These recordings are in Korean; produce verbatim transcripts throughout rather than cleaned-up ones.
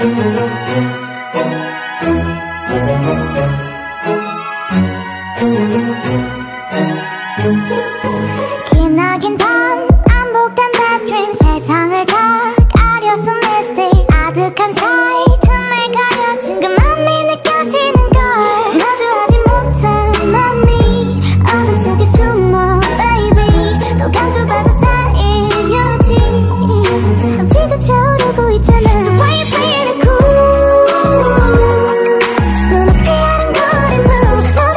기나긴 밤 반복된 bad dream 세상을 다 가려서 misty 아득한 사이 틈에 가려진 그 맘이 느껴지는 걸 마주하지 못한 맘이 어둠 속에 숨어 baby 또 감춰봐도 쌓일 your tears 넘치듯 차오르고 있잖아 So why you playing it cool 눈앞에 아른거린 blue 너도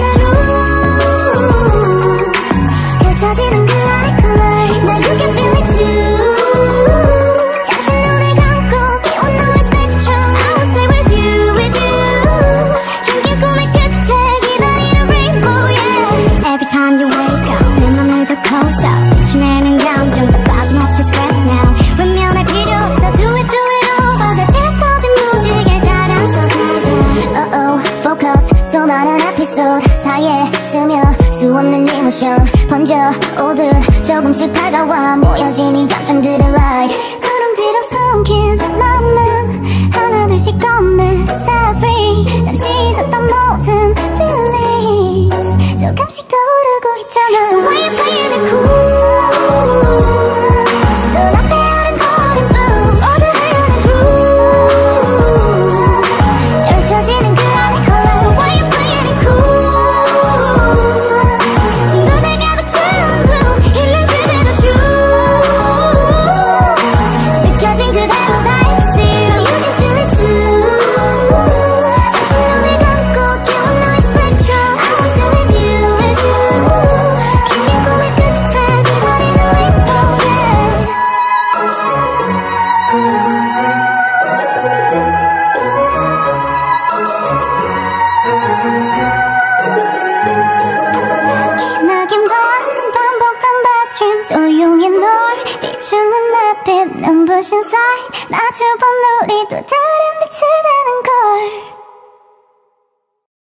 흘러나누 펼쳐지는 그 아래 color Now you can feel it too 잠시 눈을 감고 끼워 너의 spectrum I will stay with you, with you 긴 꿈의 끝에 기다리는 rainbow, yeah Every time you wake up 내 맘을 더 close up 지내는 감정도 빠짐없이 scratch now 외면할 필요 없어 do it, do it over 다 짙어진 무지개 따라서 가자 Uh-oh, focus 수많은 에피소드 사이에 스며 수없는 이모션 번져오듯 조금씩 밝아와 모여진 이 감정들의 light 구름 뒤로 숨긴 맘만 하나둘씩 꺼내 set free 잠시 있었던 모든 feelings 조금씩 떠오르고 있잖아 So why you playing it cool 눈앞에 아른거린 blue 모두 흘러내 through 펼쳐지는 그 안의 color So why you playing it cool 친구들 가득 채운 blue 있는 그대로 true 느껴진 그대로 다 exist Now you can feel it too 잠시 눈을 감고 끼워 너의 spectrum I will stay with you, with you 긴 꿈의 끝에 기다리는 rainbow, yeah 기나긴 밤 반복된 bad dreams 조용히 널 비추는 내 빛 눈부신 사이 마주본 우리 또 다른 빛을 내는 걸